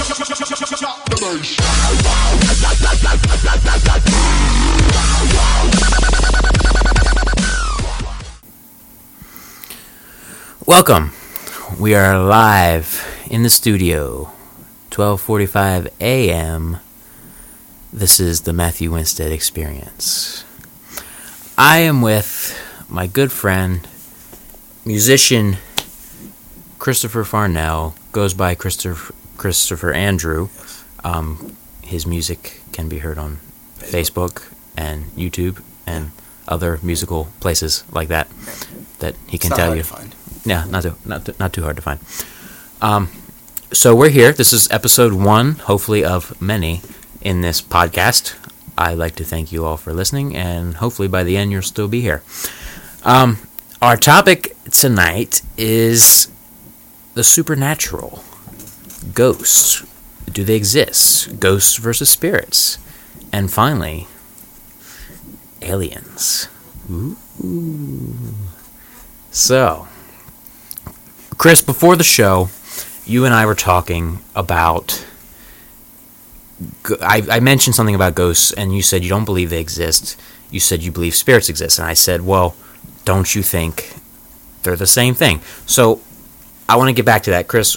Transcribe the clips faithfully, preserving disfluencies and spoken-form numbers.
Welcome. We are live in the studio, twelve forty-five a.m. This is the Matthew Winstead Experience. I am with my good friend, musician Christopher Farnell, goes by Christopher Christopher Andrew. Um, his music can be heard on Facebook and YouTube and other musical places like that that he can tell you. Yeah, not too, not too, not too hard to find. Um, so we're here. This is episode one, hopefully of many in this podcast. I'd like to thank you all for listening, and hopefully by the end you'll still be here. Um, our topic tonight is the supernatural. Ghosts. Do they exist? Ghosts versus spirits. And finally, aliens. Ooh. So, Chris, before the show, you and I were talking about... I, I mentioned something about ghosts, and you said you don't believe they exist. You said you believe spirits exist. And I said, well, don't you think they're the same thing? So, I want to get back to that. Chris,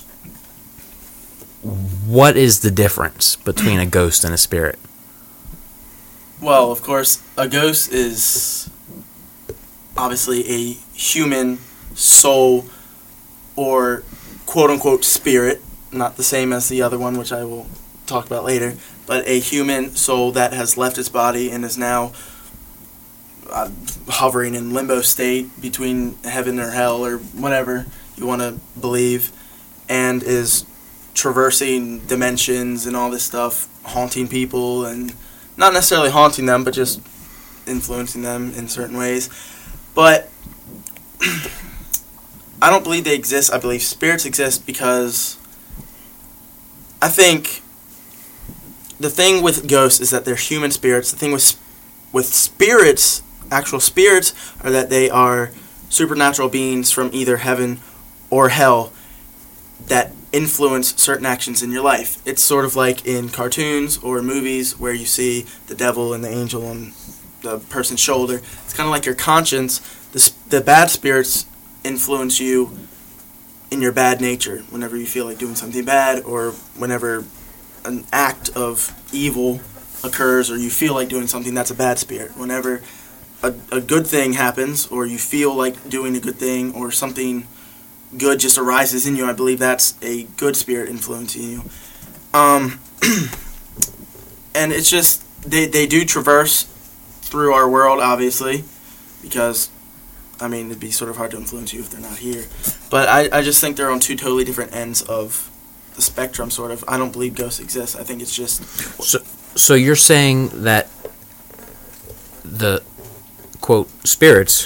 what is the difference between a ghost and a spirit? Well, of course, a ghost is obviously a human soul or quote-unquote spirit, not the same as the other one, which I will talk about later, but a human soul that has left its body and is now uh, hovering in limbo state between heaven or hell or whatever you want to believe, and is traversing dimensions and all this stuff, haunting people, and not necessarily haunting them, but just influencing them in certain ways. But I don't believe they exist. I believe spirits exist because I think the thing with ghosts is that they're human spirits. The thing with with spirits, actual spirits, are that they are supernatural beings from either heaven or hell that influence certain actions in your life. It's sort of like in cartoons or movies where you see the devil and the angel on the person's shoulder. It's kind of like your conscience. The, the bad spirits influence you in your bad nature whenever you feel like doing something bad, or whenever an act of evil occurs or you feel like doing something, that's a bad spirit. Whenever a, a good thing happens or you feel like doing a good thing or something good just arises in you, I believe that's a good spirit influencing you. Um, and it's just, they, they do traverse through our world, obviously, because, I mean, it'd be sort of hard to influence you if they're not here. But I, I just think they're on two totally different ends of the spectrum, sort of. I don't believe ghosts exist. I think it's just... So, so you're saying that the, quote, spirits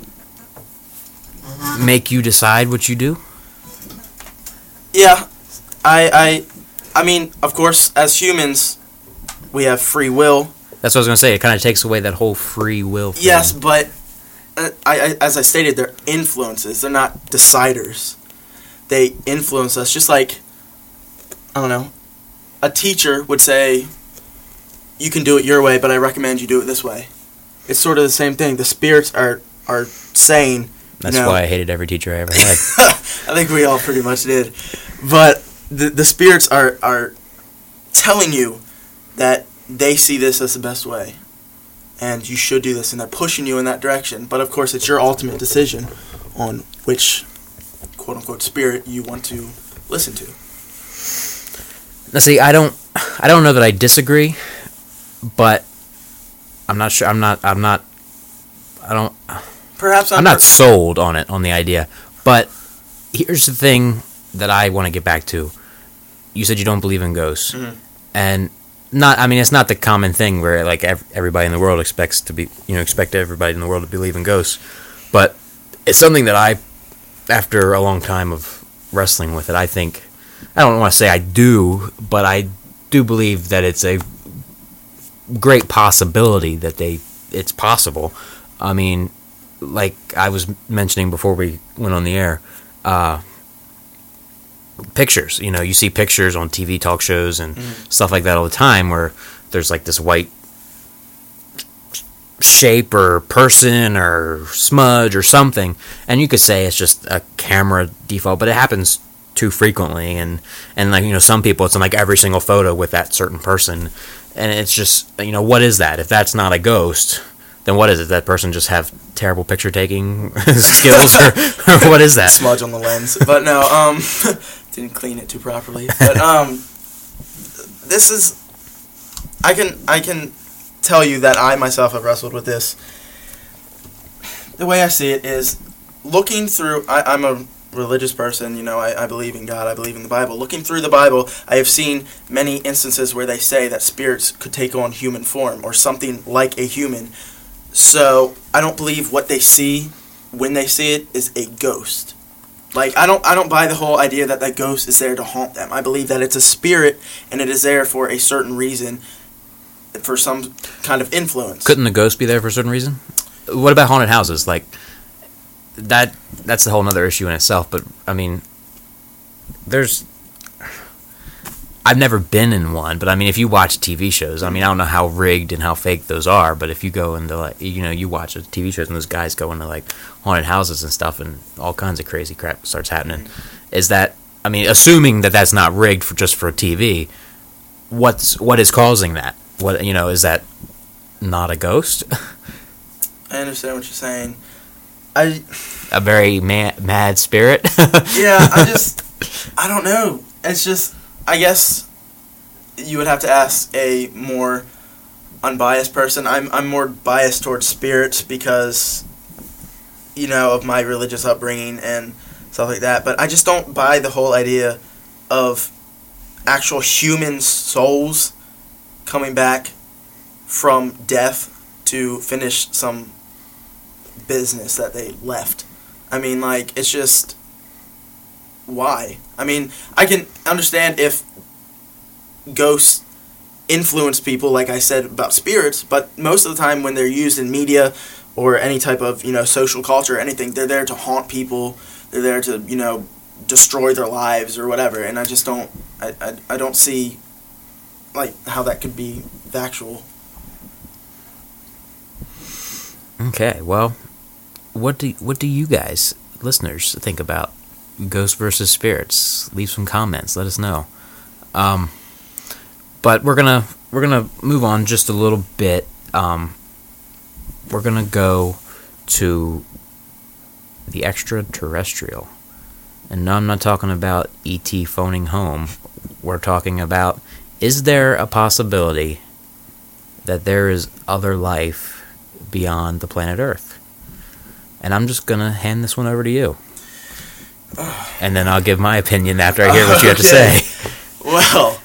make you decide what you do? Yeah. I, I, I mean, of course, as humans, we have free will. That's what I was going to say. It kind of takes away that whole free will thing. Yes, but uh, I, I, as I stated, they're influences. They're not deciders. They influence us, just like, I don't know, a teacher would say, you can do it your way, but I recommend you do it this way. It's sort of the same thing. The spirits are, are saying... That's you know, why I hated every teacher I ever had. I think we all pretty much did. But the, the spirits are, are telling you that they see this as the best way, and you should do this, and they're pushing you in that direction. But, of course, it's your ultimate decision on which, quote-unquote, spirit you want to listen to. Now, see, I don't, I don't know that I disagree, but I'm not sure. I'm not. I'm not. I don't. Perhaps I'm, I'm not sold on it, on the idea. But here's the thing that I want to get back to. You said you don't believe in ghosts, mm-hmm. and not. I mean, it's not the common thing where like everybody in the world expects to be, you know, expect everybody in the world to believe in ghosts. But it's something that I, after a long time of wrestling with it, I think. I don't want to say I do, but I do believe that it's a great possibility that they it's possible. I mean, like I was mentioning before we went on the air, uh, pictures. You know, you see pictures on T V talk shows and Mm. stuff like that all the time where there's like this white shape or person or smudge or something, and you could say it's just a camera default, but it happens too frequently, and and like, you know, some people, it's in like every single photo with that certain person, and it's just, you know, what is that? If that's not a ghost, then what is it? That person just have terrible picture taking skills, or, or what is that? Smudge on the lens. But no, um, didn't clean it too properly. But um, this is, I can I can tell you that I myself have wrestled with this. The way I see it is, looking through, I, I'm a religious person, you know, I, I believe in God, I believe in the Bible. Looking through the Bible, I have seen many instances where they say that spirits could take on human form, or something like a human. So, I don't believe what they see when they see it is a ghost. Like, I don't I don't buy the whole idea that that ghost is there to haunt them. I believe that it's a spirit, and it is there for a certain reason, for some kind of influence. Couldn't the ghost be there for a certain reason? What about haunted houses? Like, that that's a whole other issue in itself, but, I mean, there's... I've never been in one, but, I mean, if you watch T V shows, I mean, I don't know how rigged and how fake those are, but if you go into, like, you know, you watch T V shows and those guys go into, like, haunted houses and stuff, and all kinds of crazy crap starts happening, is that, I mean, assuming that that's not rigged for just for T V, what's what is causing that? What, you know, is that not a ghost? I understand what you're saying. I A very ma- mad spirit? Yeah, I just, I don't know. It's just, I guess you would have to ask a more unbiased person. I'm I'm more biased towards spirits because, you know, of my religious upbringing and stuff like that. But I just don't buy the whole idea of actual human souls coming back from death to finish some business that they left. I mean, like, it's just, why? I mean, I can understand if ghosts influence people, like I said about spirits, but most of the time when they're used in media or any type of, you know, social culture or anything, they're there to haunt people, they're there to, you know, destroy their lives or whatever, and I just don't, I, I, I don't see, like, how that could be factual. Okay, well, what do what do you guys, listeners, think about ghosts versus spirits? Leave some comments. Let us know. Um, but we're gonna we're gonna move on just a little bit. Um, we're gonna go to the extraterrestrial, and no, I'm not talking about E T phoning home. We're talking about, is there a possibility that there is other life beyond the planet Earth? And I'm just going to hand this one over to you. And then I'll give my opinion after I hear what you have to Okay. say. Well,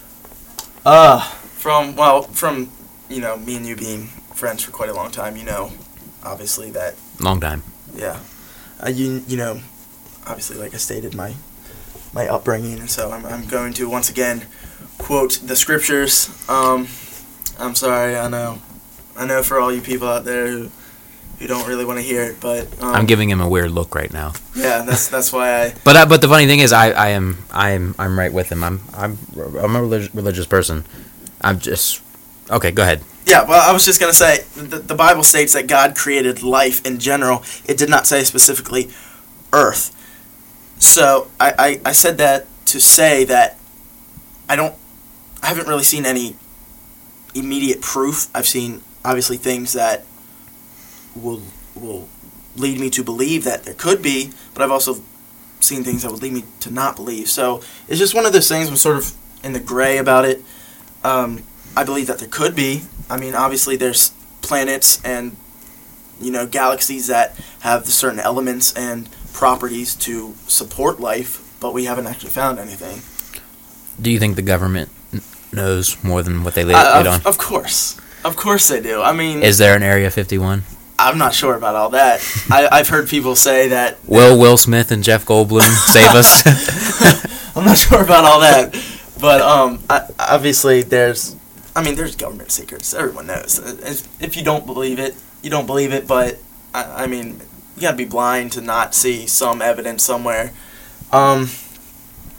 uh, from, well, from, you know, me and you being friends for quite a long time, you know, obviously that, Long time. yeah, uh, you, you know, obviously, like I stated, my, my upbringing, and so I'm, I'm going to, once again, quote the scriptures. Um, I'm sorry, I know, I know for all you people out there who, who don't really want to hear it, but um, I'm giving him a weird look right now. yeah, that's that's why I. But I, but the funny thing is, I, I am I am I'm right with him. I'm I'm I'm a relig- religious person. I'm just okay. Go ahead. Yeah, well, I was just gonna say the, the Bible states that God created life in general. It did not say specifically Earth. So I, I, I said that to say that I don't I haven't really seen any immediate proof. I've seen obviously things that will will lead me to believe that there could be, but I've also seen things that would lead me to not believe. So it's just one of those things. I'm sort of in the gray about it. Um, I believe that there could be. I mean, obviously there's planets and, you know, galaxies that have certain elements and properties to support life, but we haven't actually found anything. Do you think the government n- knows more than what they lead, Uh, lead of, on? of course. Of course they do. I mean... Is there an Area fifty-one? I'm not sure about all that. I, I've heard people say that... Will Will Smith and Jeff Goldblum save us? I'm not sure about all that. But um, I, obviously there's... I mean, there's government secrets. Everyone knows. If you don't believe it, you don't believe it. But, I, I mean, you gotta be blind to not see some evidence somewhere. Um,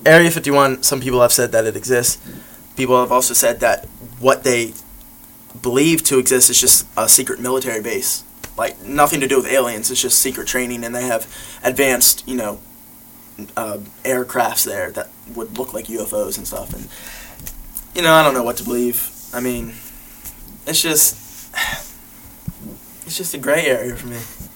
Area fifty-one, some people have said that it exists. People have also said that what they believe to exist is just a secret military base. Like, nothing to do with aliens. It's just secret training, and they have advanced, you know, uh, aircrafts there that would look like U F Os and stuff. And, you know, I don't know what to believe. I mean, it's just, it's just a gray area for me.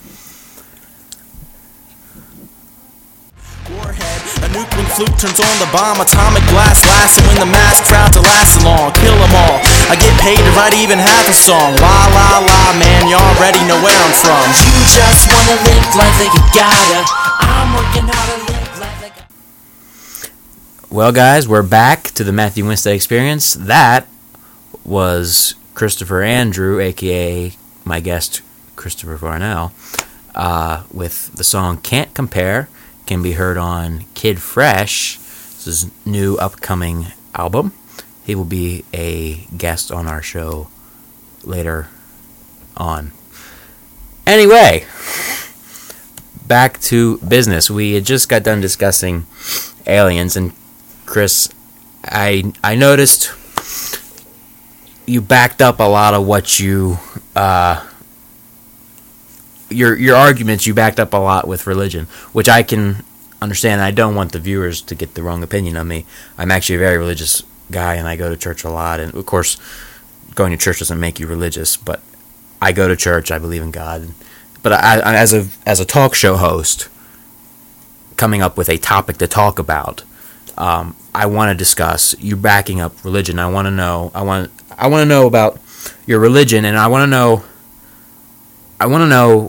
Warhead, a nuke when fluke turns on the bomb, atomic blast lasts, and when the mass crowd to last along, kill them all. I get paid to write even half a song. La la la, man, you already know where I'm from. You just wanna live life like you gotta. I'm working hard to live life like I... Well, guys, we're back to the Matthew Winstead Experience. That was Christopher Andrew, a k a my guest, Christopher Varnell, uh, with the song Can't Compare. Can be heard on Kid Fresh, this is new upcoming album. He will be a guest on our show later on. Anyway, back to business. We had just got done discussing aliens, and Chris, I I noticed you backed up a lot of what you uh, your your arguments. You backed up a lot with religion, which I can understand. I don't want the viewers to get the wrong opinion of me. I'm actually a very religious guy, and I go to church a lot. And of course, going to church doesn't make you religious, but I go to church. I believe in God. But I, I, as a as a talk show host, coming up with a topic to talk about, um, I want to discuss you backing up religion. I want to know. I want. I want to know about your religion, and I want to know. I want to know.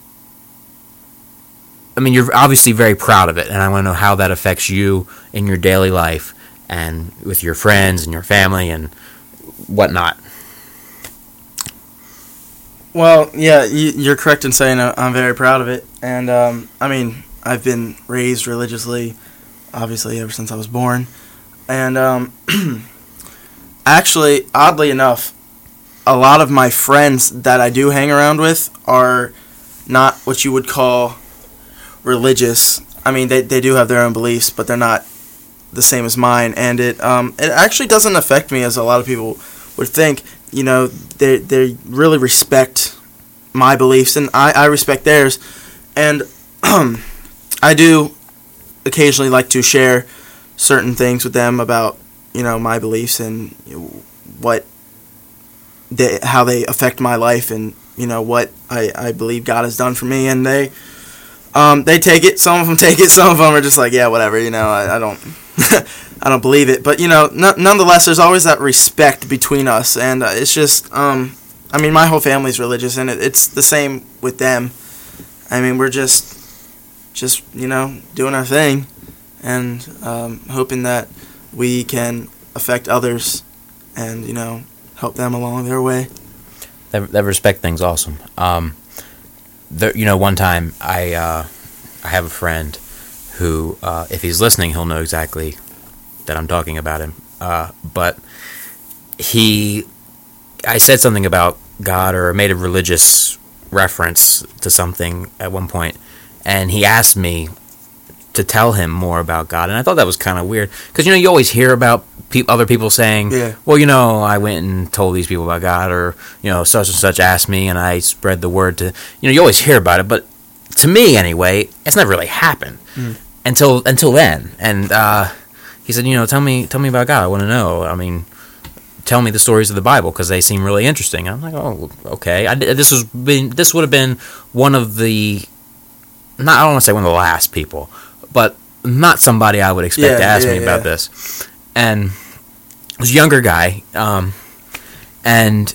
I mean, you're obviously very proud of it, and I want to know how that affects you in your daily life and with your friends and your family and whatnot. Well, yeah, you're correct in saying I'm very proud of it. And, um, I mean, I've been raised religiously, obviously, ever since I was born. And, um, actually, oddly enough, a lot of my friends that I do hang around with are not what you would call religious. I mean, they they do have their own beliefs, but they're not the same as mine. And it um it actually doesn't affect me as a lot of people would think. You know, they they really respect my beliefs, and I, I respect theirs. And I do occasionally like to share certain things with them about, you know, my beliefs and, you know, what they how they affect my life, and, you know, what I, I believe God has done for me. And they Um, they take it. Some of them take it. Some of them are just like, yeah, whatever. You know, I, I don't, I don't believe it. But you know, n- nonetheless, there's always that respect between us, and uh, it's just, um, I mean, my whole family's religious, and it, it's the same with them. I mean, we're just, just you know, doing our thing, and um, hoping that we can affect others, and you know, help them along their way. That, that respect thing's awesome. Um. There, you know, one time I uh, I have a friend who, uh, if he's listening, he'll know exactly that I'm talking about him. Uh, but he, I said something about God or made a religious reference to something at one point, and he asked me to tell him more about God, and I thought that was kind of weird, because, you know, you always hear about pe- other people saying, yeah. well, you know, I went and told these people about God, or, you know, such and such asked me, and I spread the word to, you know, you always hear about it, but to me, anyway, it's never really happened mm. until until then, and uh, he said, you know, tell me, tell me about God, I want to know, I mean, tell me the stories of the Bible, because they seem really interesting. I'm like, oh, okay, I, this was been, this would have been one of the, not, I don't want to say one of the last people, but not somebody I would expect yeah, to ask yeah, me yeah. about this. And it was a younger guy, um, and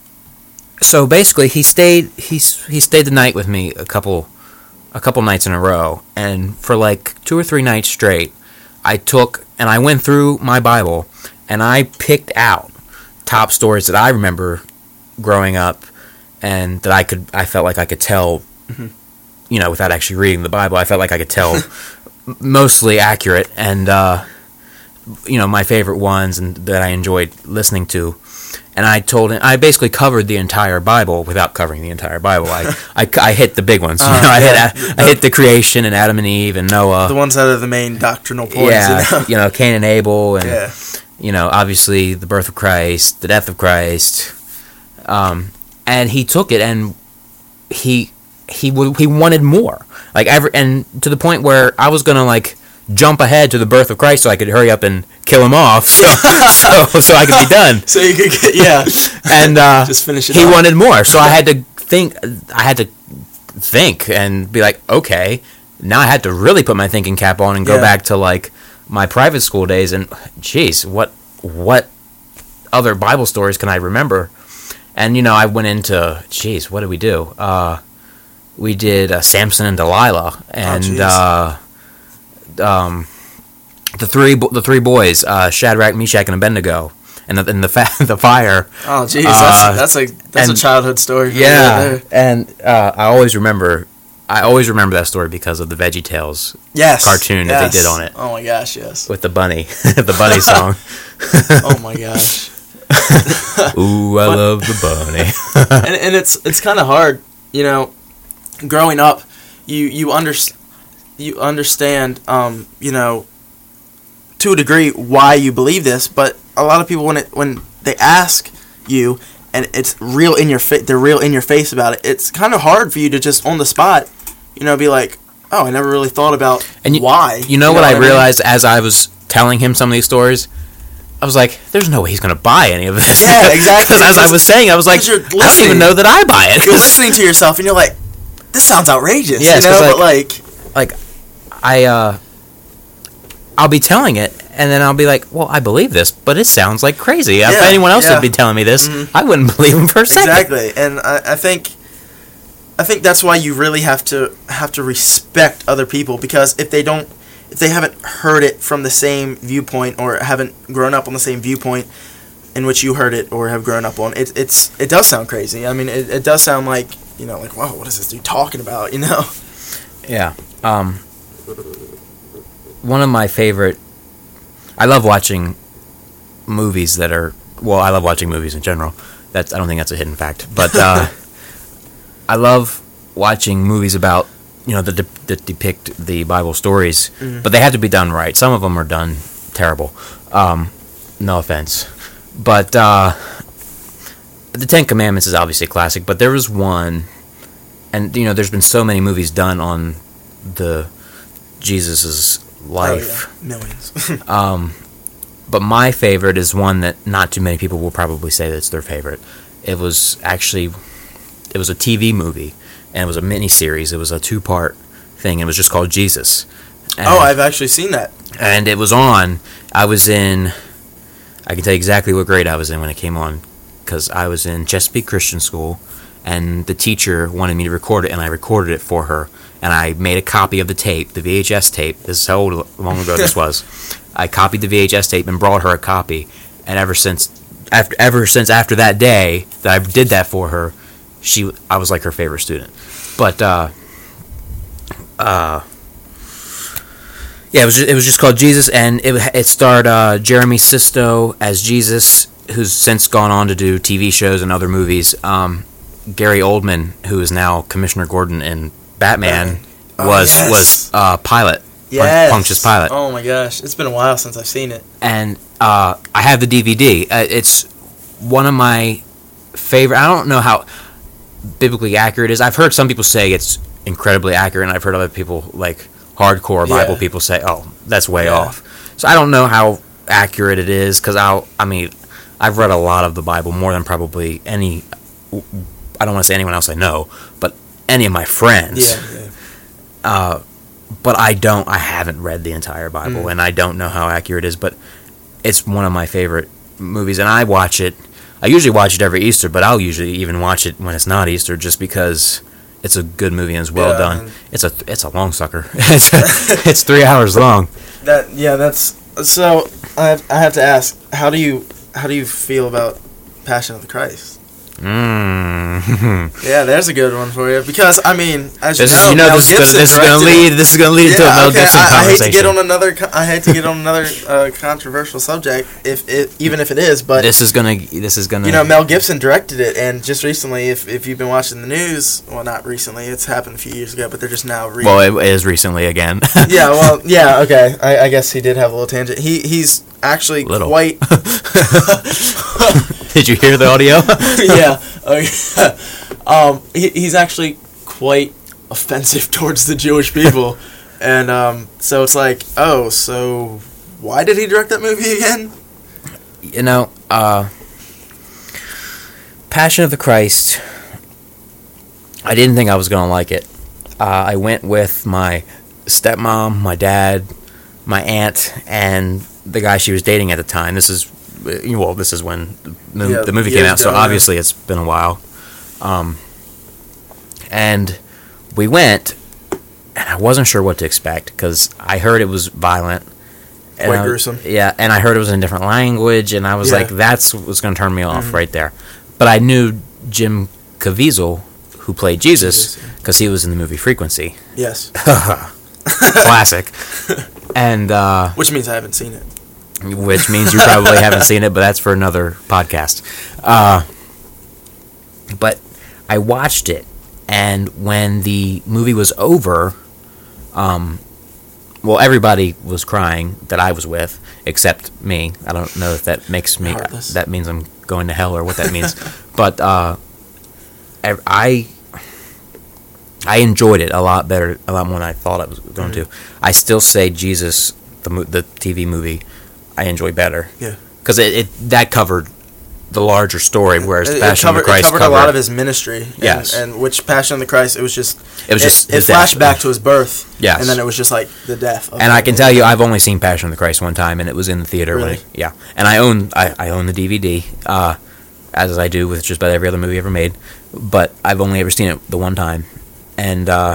so basically he stayed he he stayed the night with me a couple a couple nights in a row, and for like two or three nights straight, I took and I went through my Bible and I picked out top stories that I remember growing up, and that I could I felt like I could tell, mm-hmm. you know, without actually reading the Bible, I felt like I could tell. Mostly accurate, and uh, you know, my favorite ones and that I enjoyed listening to. And I told him, I basically covered the entire Bible without covering the entire Bible. I, I, I hit the big ones. You Uh, know, I, yeah. hit, I hit the creation and Adam and Eve and Noah. The ones that are the main doctrinal points. yeah, You know? you know, Cain and Abel, and Yeah. you know, obviously the birth of Christ, the death of Christ. Um, and he took it, and he he w- he wanted more. Like every, and to the point where I was gonna like jump ahead to the birth of Christ so I could hurry up and kill him off, so so, so I could be done. So you could get, yeah. And uh, Just finish it he off. wanted more, so I had to think. I had to think and be like, okay, now I had to really put my thinking cap on and go Yeah. back to like my private school days. And geez, what what other Bible stories can I remember? And you know, I went into geez, what did we do? Uh, we did uh, Samson and Delilah, and jeez. uh, um, the three bo- the three boys, uh, Shadrach, Meshach, and Abednego, and the and the, fa- the fire. Oh, jeez, Uh, that's that's a that's and- a childhood story. for me Yeah, right there. and uh, I always remember, I always remember that story because of the Veggie Tales Yes. cartoon that they yes. did on it. Oh my gosh, yes. with the bunny, the bunny song. Oh my gosh. Ooh, I But- love the bunny. and and it's it's kind of hard, you know, growing up, you you under, you understand, um, you know, to a degree why you believe this, but a lot of people when it when they ask you and it's real in your fa- they're real in your face about it. It's kind of hard for you to just on the spot, you know, be like, oh, I never really thought about And you, why. You know what I mean? realized as I was telling him some of these stories? I was like, "There's no way he's gonna buy any of this." Yeah, exactly. Because as I was saying, I was like, Because you're "I don't listening. even know that I buy it." You're listening to yourself and you're like, this sounds outrageous. Yes, you know, 'cause, but like, like, I, uh, I'll be telling it, and then I'll be like, "Well, I believe this, but it sounds like crazy." If Yeah, anyone else yeah. would be telling me this, Mhm. I wouldn't believe him for a second. exactly, and I, I think, I think that's why you really have to have to respect other people, because if they don't, if they haven't heard it from the same viewpoint or haven't grown up on the same viewpoint in which you heard it or have grown up on, it it's it does sound crazy. I mean, it, it does sound like, you know, like, whoa, what is this dude talking about? You know? Yeah. Um, one of my favorite. I love watching movies that are. Well, I love watching movies in general. That's. I don't think that's a hidden fact, but uh, I love watching movies about, you know, that, de- that depict the Bible stories, Mhm. but they have to be done right. Some of them are done terrible. Um, no offense, but uh, the Ten Commandments is obviously a classic. But there was one, and you know, there's been so many movies done on the Jesus's life. Oh, yeah. Millions. Um, but my favorite is one that not too many people will probably say that's their favorite. It was actually, it was a T V movie, and it was a mini series. It was a two part thing. It was just called Jesus. And, Oh, I've actually seen that. and it was on. I was in. I can tell you exactly what grade I was in when it came on, because I was in Chesapeake Christian School, and the teacher wanted me to record it, and I recorded it for her. And I made a copy of the tape, the V H S tape. This is how long ago this was. I copied the V H S tape and brought her a copy. And ever since, after ever since after that day that I did that for her, she I was like her favorite student. But uh, uh, yeah, it was just, it was just called Jesus, and it it starred uh, Jeremy Sisto as Jesus, who's since gone on to do T V shows and other movies. Um, Gary Oldman, who is now Commissioner Gordon in Batman, Oh, was yes. was uh, Pilate, Yes. Pontius Pilate, Oh my gosh, it's been a while since I've seen it. and uh, I have the D V D. Uh, it's one of my favorite. I don't know how biblically accurate it is. I've heard some people say it's incredibly accurate, and I've heard other people, like hardcore Bible Yeah. people, say, "Oh, that's way Yeah. off." So I don't know how accurate it is, because I I mean, I've read a lot of the Bible, more than probably any. I don't want to say anyone else I know, but any of my friends. Yeah, yeah. Uh, but I don't. I haven't read the entire Bible, Mm. and I don't know how accurate it is. But it's one of my favorite movies, and I watch it. I usually watch it every Easter, but I'll usually even watch it when it's not Easter, just because it's a good movie and it's well Yeah, done. and- It's a it's a long sucker. it's it's three hours long. That yeah, that's so. I have, I have to ask, how do you how do you feel about Passion of the Christ? Mm. Yeah, there's a good one for you because I mean, as This you is know, you know Mel this is gonna, Gibson this is gonna directed lead it. this is gonna lead into a Yeah, Mel okay. Gibson I, I hate conversation. to get on another. co- I hate to get on another uh, controversial subject, if it, even if it is, but this is gonna this is gonna you know, Mel Gibson directed it, and just recently, if if you've been watching the news, well, not recently, it's happened a few years ago, but they're just now re- well it is recently again. yeah, well, yeah, okay. I, I guess he did have a little tangent. He he's actually Little. quite. Did you hear the audio? yeah. Okay. um, he, he's actually quite offensive towards the Jewish people, and um, so it's like, oh, so why did he direct that movie again? You know, uh, Passion of the Christ. I didn't think I was gonna like it. Uh, I went with my stepmom, my dad, my aunt, and the guy she was dating at the time. This is, well, this is when the, Yeah, the movie years came out, so ago, yeah. obviously it's been a while. Um, and we went, and I wasn't sure what to expect because I heard it was violent. And Quite I- gruesome. Yeah, and I heard it was in a different language, and I was Yeah. like, that's what's going to turn me off Mhm. right there. But I knew Jim Caviezel, who played Jesus, Jesus, yeah. because he was in the movie Frequency. Yes. Classic. And, uh, Which means I haven't seen it. which means you probably haven't seen it, but that's for another podcast. Uh, but I watched it, and when the movie was over, um, well, everybody was crying that I was with, except me. I don't know if that makes me, Heartless. that means I'm going to hell or what that means. But uh, I, I enjoyed it a lot better, a lot more than I thought I was going Mhm. to. I still say Jesus, the mo- the T V movie, I enjoy better. Yeah. Because it, it that covered the larger story, whereas It, it Passion covered, of the Christ it covered, covered a lot of his ministry. And, Yes. And which Passion of the Christ, it was just. It was just It, his flashed death. back to his birth. Yes. And then it was just like the death. Of And I him. can tell you, I've only seen Passion of the Christ one time, and it was in the theater. When Really? it, yeah, and I own I, I own the D V D, uh, as I do with just about every other movie ever made. But I've only ever seen it the one time, and uh,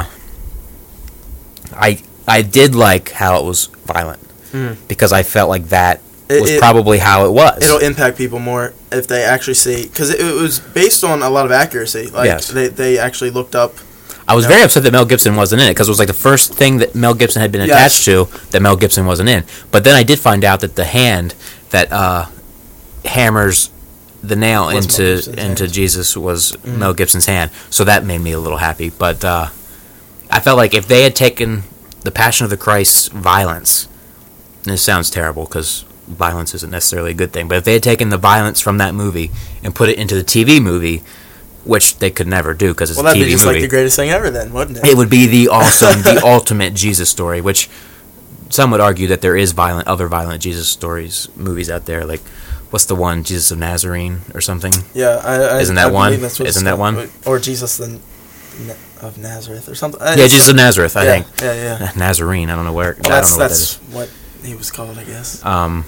I I did like how it was violent Mm. because I felt like that It- was it- probably how it was. It'll impact people more if they actually see, because it, it was based on a lot of accuracy. Like Yes. they, they actually looked up. I was Yeah. very upset that Mel Gibson wasn't in it because it was like the first thing that Mel Gibson had been Yes. attached to that Mel Gibson wasn't in. But then I did find out that the hand that uh, hammers the nail Was Mel into Gibson's into hand. Jesus was Mhm. Mel Gibson's hand. So that made me a little happy. But uh, I felt like if they had taken the Passion of the Christ violence, and this sounds terrible because violence isn't necessarily a good thing, but if they had taken the violence from that movie and put it into the T V movie, which they could never do because it's Well, a that'd T V be just movie. like the greatest thing ever, then, wouldn't it? It would be the awesome, the ultimate Jesus story, which some would argue that there is violent, other violent Jesus stories, movies out there. Like, what's the one, Jesus of Nazarene or something? Yeah, I, I, Isn't that I one? believe that's what it's Isn't that called. one? Or Jesus the Na- of Nazareth or something. Yeah, Jesus of Nazareth, I yeah, think. Yeah, yeah. Nazarene, I don't know where. Well, I that's don't know what that that's is. what he was called, I guess. Um,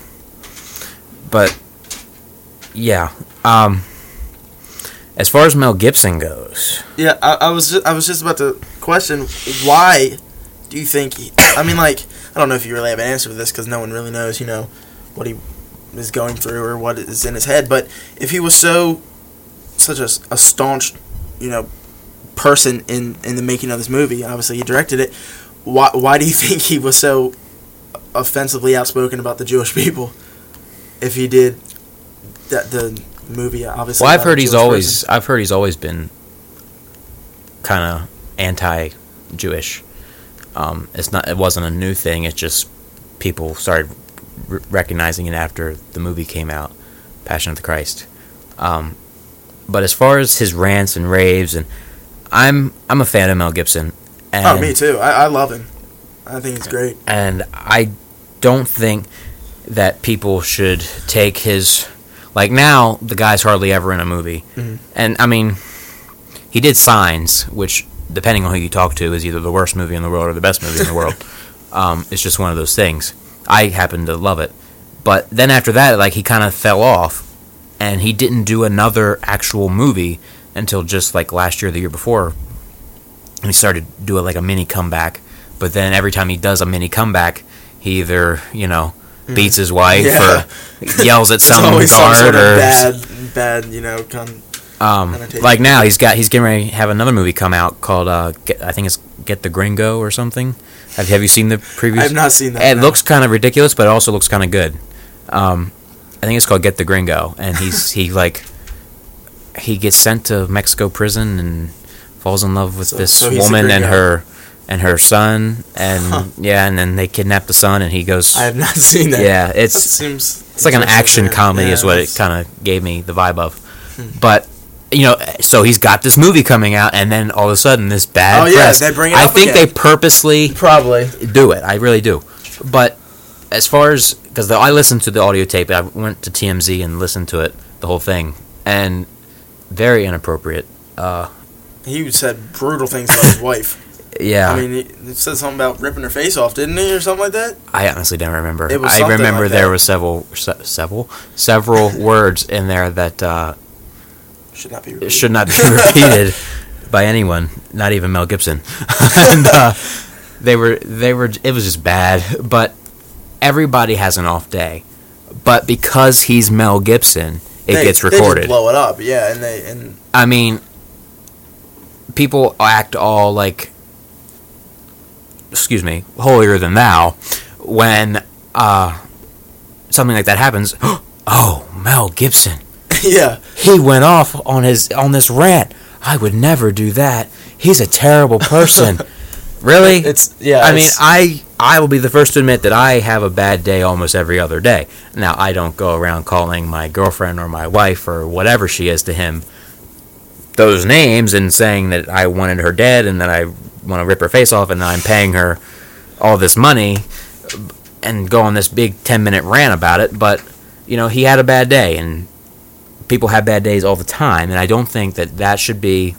but yeah. Um, as far as Mel Gibson goes, Yeah, I, I was just, I was just about to question why do you think he, I mean, like, I don't know if you really have an answer to this because no one really knows, you know, what he is going through or what is in his head. But if he was so such a, a staunch, you know, person in, in the making of this movie, obviously he directed it. Why why do you think he was so offensively outspoken about the Jewish people? If he did that, the movie obviously. well, I've about a heard he's Jewish always, person. I've heard he's always been kind of anti-Jewish. Um, it's not, it wasn't a new thing. It's just people started r- recognizing it after the movie came out, Passion of the Christ. Um, but as far as his rants and raves, and I'm, I'm a fan of Mel Gibson. And, Oh, me too. I, I love him. I think he's great. and I don't think that people should take his, like now the guy's hardly ever in a movie, Mhm. and I mean, he did Signs, which depending on who you talk to is either the worst movie in the world or the best movie in the world. Um, it's just one of those things. I happen to love it, but then after that, like he kind of fell off, and he didn't do another actual movie until just like last year, or the year before. And he started doing like a mini comeback, but then every time he does a mini comeback, he either you know beats his wife Yeah. or yells at It's some always some guard sort of or bad, bad, you know, con- Um, Entertaining. like now he's got he's getting ready to have another movie come out called uh, Get, I think it's Get the Gringo or something. Have Have you seen the previews? I have not seen that. It no. looks kind of ridiculous, but it also looks kind of good. Um, I think it's called Get the Gringo, and he's he like he gets sent to Mexico prison and falls in love with So- this so he's a woman and gringo. her and her son, and Huh. yeah, and then they kidnap the son, and he goes. I have not seen that. Yeah, That it's seems. it's like an action interesting. comedy Yeah, is what it that's- kind of gave me the vibe of. But you know, so he's got this movie coming out, and then all of a sudden this bad Oh, yeah, press. they bring it I up think again. they purposely Probably. do it. I really do. But as far as because I listened to the audio tape, I went to T M Z and listened to it, the whole thing, and very inappropriate. Uh, He said brutal things about his wife. yeah, I mean, he, he said something about ripping her face off, didn't he, or something like that? I honestly don't remember. It was I something remember like there that. was several, se- several, several words in there that. Uh, Should not be. It Repeated. should not be repeated by anyone, not even Mel Gibson. and uh, they were, they were. It was just bad. But everybody has an off day. But because he's Mel Gibson, it They- gets They just recorded. blow it up, yeah, and they and I mean, people act all like, excuse me, holier than thou when uh, something like that happens. Oh, Mel Gibson. yeah, He went off on his on this rant. I would never do that. He's a terrible person. Really? it's yeah. I mean, it's- I I will be the first to admit that I have a bad day almost every other day. Now, I don't go around calling my girlfriend or my wife or whatever she is to him those names and saying that I wanted her dead and that I want to rip her face off and that I'm paying her all this money and go on this big ten minute rant about it. But, you know, he had a bad day, and people have bad days all the time, and I don't think that that should be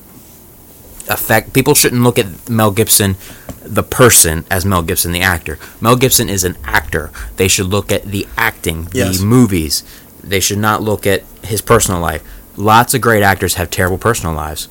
affect. People shouldn't look at Mel Gibson, the person, as Mel Gibson, the actor. Mel Gibson is an actor. They should look at the acting, Yes. the movies. They should not look at his personal life. Lots of great actors have terrible personal lives.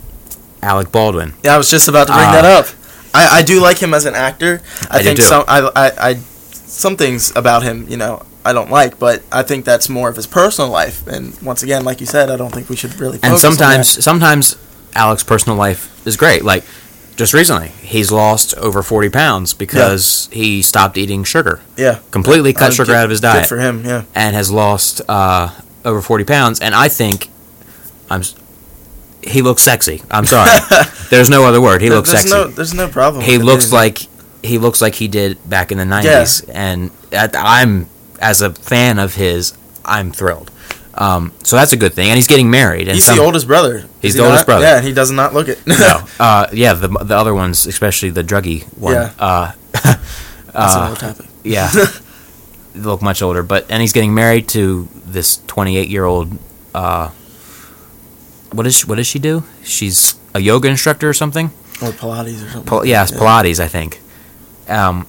Alec Baldwin. yeah, I was just about to bring uh, that up. I, I do like him as an actor. I, I do think too. some I, I I some things about him, you know, I don't like, but I think that's more of his personal life. And once again, like you said, I don't think we should really. And Focus on sometimes, that. sometimes Alec's personal life is great. Like just recently, he's lost over forty pounds because he stopped eating sugar, yeah, completely cut Uh, sugar good- out of his diet, Good for him, yeah. and has lost uh, over forty pounds. And I think I'm. s- He looks sexy. I'm sorry. There's no other word. He looks there's sexy. No, there's no problem. He with it. looks like he looks like he did back in the nineties, and at, I'm as a fan of his, I'm thrilled. Um, so that's a good thing, and he's getting married. And he's some, the oldest brother. He's Is the he oldest not? brother. Yeah, and he does not look it. No, uh, yeah, the the other ones, especially the druggy one. Yeah. Uh, That's uh, another topic. yeah, they look much older, but and he's getting married to this twenty-eight year old. Uh, what is she, what does she do? She's a yoga instructor or something. Or Pilates or something. Pil- yeah, it's Pilates, I think. Um,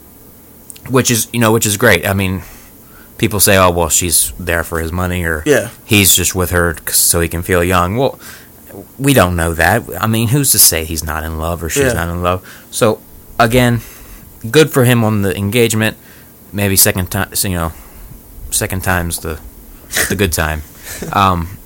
which is you know which is great. I mean, people say, oh well, she's there for his money, or Yeah. he's just with her c- so he can feel young. Well, we don't know that. I mean, who's to say he's not in love or she's Yeah. not in love? So again, good for him on the engagement. Maybe second time, you know, second time's the the good time. Um,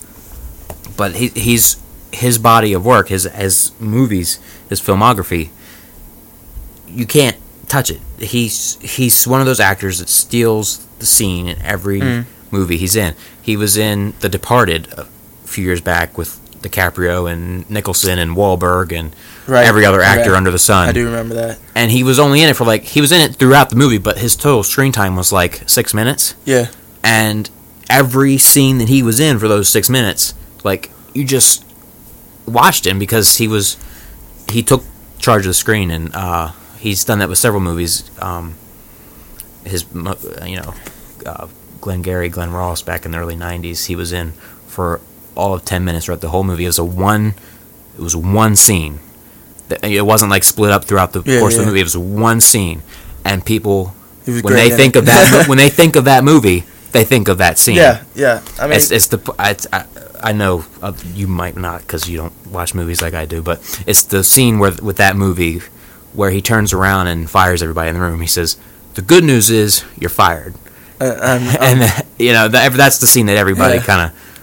but he he's his body of work, his his movies, his filmography. You can't touch it. He's he's one of those actors that steals the scene in every Mm. movie he's in. He was in The Departed a few years back with DiCaprio and Nicholson and Wahlberg and Right. every other actor Right. under the sun. I do remember that. And he was only in it for like he was in it throughout the movie, but his total screen time was like six minutes. Yeah. And every scene that he was in for those six minutes, like you just watched him because he was he took charge of the screen, and uh, he's done that with several movies. Um, his mo- you know uh, Glengarry Glen Ross back in the early nineties, he was in for all of ten minutes throughout the whole movie. It was a one it was one scene. It wasn't like split up throughout the Yeah, course of yeah. the movie. It was one scene, and people He was when great they in think it. of that mo- when they think of that movie, they think of that scene. Yeah, yeah. I mean, it's, it's the I, I, I know uh, you might not because you don't watch movies like I do, but it's the scene where with that movie where he turns around and fires everybody in the room. He says, "The good news is you're fired," uh, I'm, I'm, and you know that, that's the scene that everybody Yeah. kind of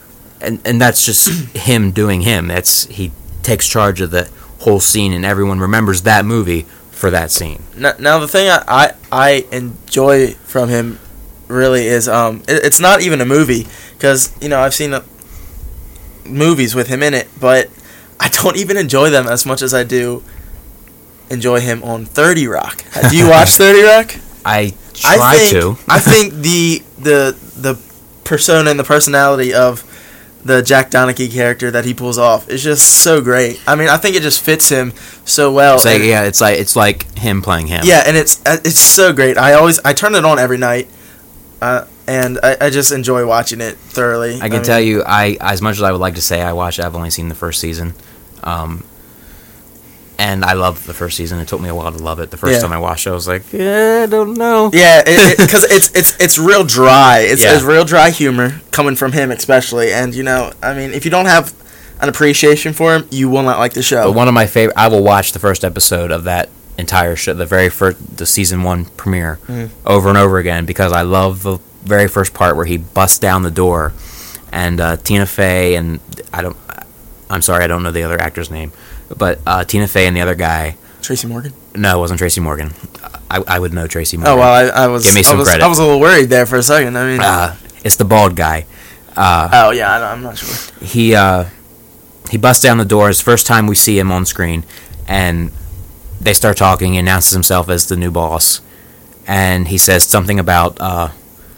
and and that's just him doing him. That's he takes charge of the whole scene, and everyone remembers that movie for that scene. Now, now the thing I, I I enjoy from him really is um it, it's not even a movie, because you know I've seen uh, movies with him in it, but I don't even enjoy them as much as I do enjoy him on thirty Rock. Do you watch thirty Rock? I try I think, to. I think the the the persona and the personality of the Jack Donaghy character that he pulls off is just so great. I mean, I think it just fits him so well. It's like, and- yeah, it's like it's like him playing him. yeah, and it's uh, it's so great. I always I turn it on every night, uh, and I, I just enjoy watching it thoroughly. I can tell you, I as much as I would like to say I watched, I've only seen the first season, um, and I loved the first season. It took me a while to love it. The first Yeah. time I watched it, I was like, yeah, I don't know. Yeah, because it, it, it's it's it's real dry. It's, Yeah. it's real dry humor coming from him, especially. And you know, I mean, if you don't have an appreciation for him, you will not like the show. But one of my favorite, I will watch the first episode of that entire show, the very first, the season one premiere, Mhm. over and over again, because I love the very first part where he busts down the door, and uh, Tina Fey and I don't, I'm sorry, I don't know the other actor's name, but uh, Tina Fey and the other guy. Tracy Morgan. No, it wasn't Tracy Morgan. I, I would know Tracy Morgan. Oh well, I, I was. Give me some I was, credit. I was a little worried there for a second. I mean, Uh, it's the bald guy. Uh, oh yeah, I, I'm not sure. he uh, he busts down the door. It's the first time we see him on screen, and they start talking. He announces himself as the new boss, and he says something about uh,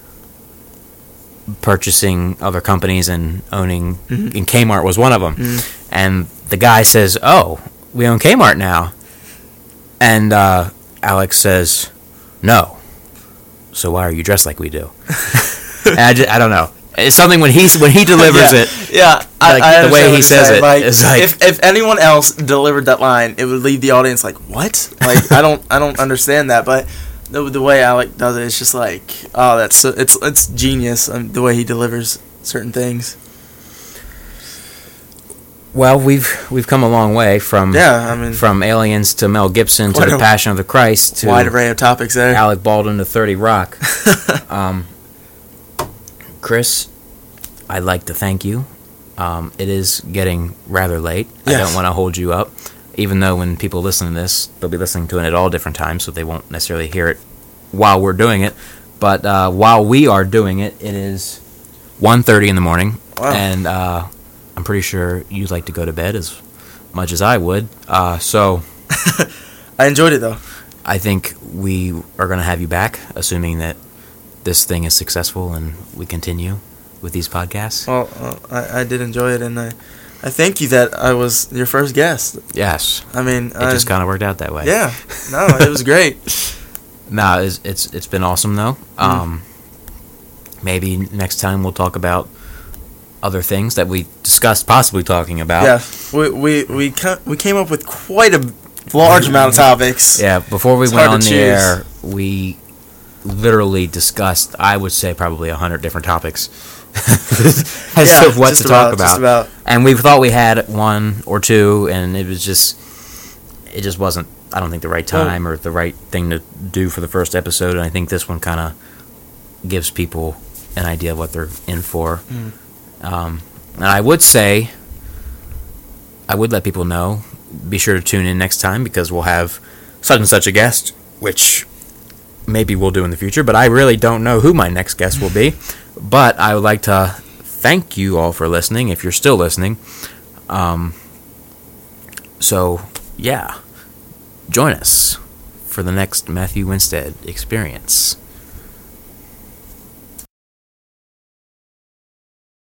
purchasing other companies and owning. Mhm. And Kmart was one of them. Mhm. And the guy says, "Oh, we own Kmart now," and uh, Alex says, "No. So why are you dressed like we do?" And I, just, I don't know. It's something when he when he delivers yeah, it. Yeah, I, Like, I the way understand he what you're says saying. it Like, is like- if if anyone else delivered that line, it would leave the audience like, what? Like, I don't I don't understand that. But the the way Alec does it, it's just like, oh, that's so, it's it's genius. Um, the way he delivers certain things. Well, we've we've come a long way from Yeah, I mean, from Aliens to Mel Gibson to Quite The a Passion of the Christ to wide array of topics there. Alec Baldwin to thirty Rock. um, Chris, I'd like to thank you. Um, it is getting rather late. I Yes. don't want to hold you up, even though when people listen to this, they'll be listening to it at all different times, so they won't necessarily hear it while we're doing it. But uh, while we are doing it, it is one thirty in the morning, Wow. and uh, I'm pretty sure you'd like to go to bed as much as I would. Uh, so I enjoyed it though. I think we are going to have you back, assuming that this thing is successful and we continue with these podcasts. Well, uh, I I did enjoy it, and I I thank you that I was your first guest. Yes, I mean, it I, just kind of worked out that way. yeah, no, it was great. No, it's it's, it's been awesome though. Um, maybe next time we'll talk about other things that we discussed possibly talking about. Yeah, we we we ca- we came up with quite a large amount of topics. Yeah, before we It's went hard on to the choose. air, we literally discussed, I would say, probably a hundred different topics as Yeah, to what just to talk about, just about. about. And we thought we had one or two, and it was just, it just wasn't, I don't think, the right time or the right thing to do for the first episode. And I think this one kind of gives people an idea of what they're in for. Mm. Um, and I would say, I would let people know, be sure to tune in next time because we'll have such and such a guest, which maybe we'll do in the future, but I really don't know who my next guest will be. But I would like to thank you all for listening, if you're still listening. Um, so, yeah, join us for the next Matthew Winstead experience.